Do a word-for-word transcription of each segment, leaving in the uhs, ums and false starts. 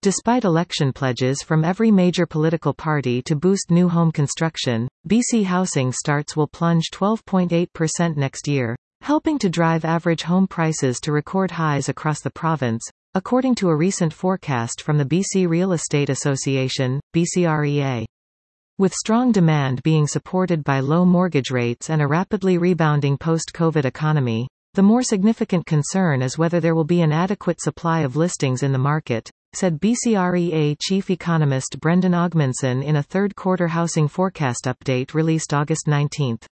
Despite election pledges from every major political party to boost new home construction, B C housing starts will plunge twelve point eight percent next year, helping to drive average home prices to record highs across the province, according to a recent forecast from the B C Real Estate Association, B C R E A. With strong demand being supported by low mortgage rates and a rapidly rebounding post-COVID economy, the more significant concern is whether there will be an adequate supply of listings in the market, said B C R E A chief economist Brendan Ogmanson in a third-quarter housing forecast update released August nineteenth.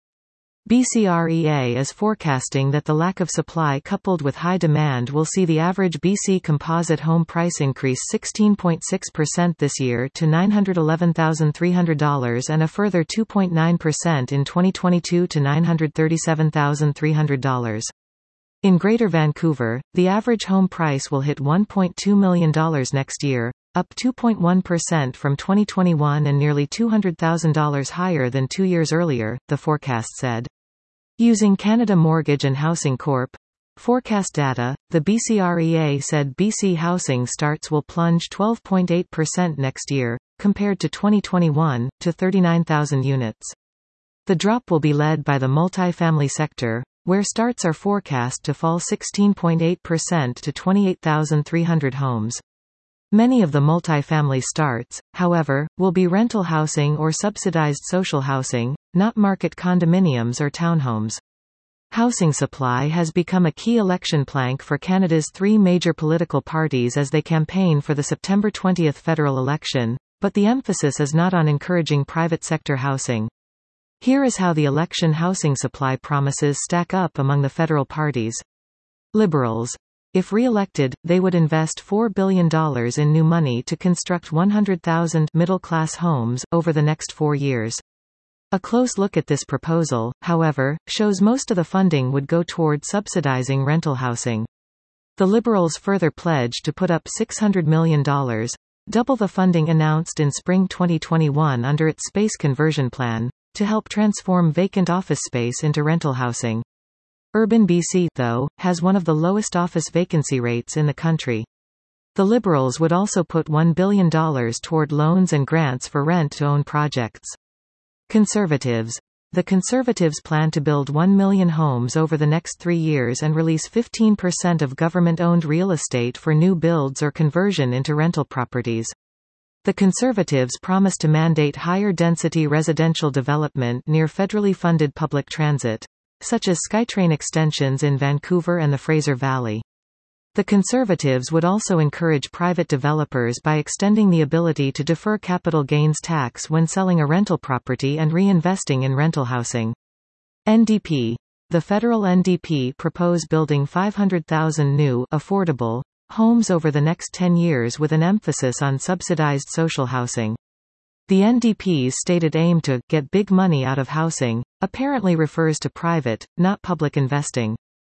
B C R E A is forecasting that the lack of supply coupled with high demand will see the average B C composite home price increase sixteen point six percent this year to nine hundred eleven thousand three hundred dollars and a further two point nine percent in twenty twenty-two to nine hundred thirty-seven thousand three hundred dollars. In Greater Vancouver, the average home price will hit one point two million dollars next year, up two point one percent from twenty twenty-one and nearly two hundred thousand dollars higher than two years earlier, the forecast said. Using Canada Mortgage and Housing Corp forecast data, the B C R E A said B C housing starts will plunge twelve point eight percent next year, compared to twenty twenty-one, to thirty-nine thousand units. The drop will be led by the multifamily sector, where starts are forecast to fall sixteen point eight percent to twenty-eight thousand three hundred homes. Many of the multifamily starts, however, will be rental housing or subsidized social housing, not market condominiums or townhomes. Housing supply has become a key election plank for Canada's three major political parties as they campaign for the September twentieth federal election, but the emphasis is not on encouraging private sector housing. Here is how the election housing supply promises stack up among the federal parties. Liberals. If re-elected, they would invest four billion dollars in new money to construct one hundred thousand middle-class homes over the next four years. A close look at this proposal, however, shows most of the funding would go toward subsidizing rental housing. The Liberals further pledge to put up six hundred million dollars, double the funding announced in spring twenty twenty-one under its space conversion plan, to help transform vacant office space into rental housing. Urban B C, though, has one of the lowest office vacancy rates in the country. The Liberals would also put one billion dollars toward loans and grants for rent-to-own projects. Conservatives. The Conservatives plan to build one million homes over the next three years and release fifteen percent of government-owned real estate for new builds or conversion into rental properties. The Conservatives promise to mandate higher density residential development near federally funded public transit, such as SkyTrain extensions in Vancouver and the Fraser Valley. The Conservatives would also encourage private developers by extending the ability to defer capital gains tax when selling a rental property and reinvesting in rental housing. N D P. The federal N D P propose building five hundred thousand new, affordable, homes over the next ten years with an emphasis on subsidized social housing. The N D P's stated aim to get big money out of housing apparently refers to private, not public investing.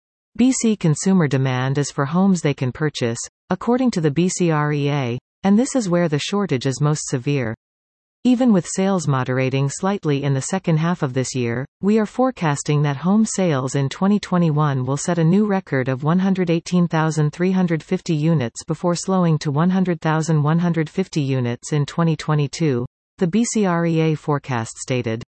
B C consumer demand is for homes they can purchase, according to the B C R E A, and this is where the shortage is most severe. Even with sales moderating slightly in the second half of this year, we are forecasting that home sales in twenty twenty-one will set a new record of one hundred eighteen thousand three hundred fifty units before slowing to one hundred thousand one hundred fifty units in twenty twenty-two, the B C R E A forecast stated.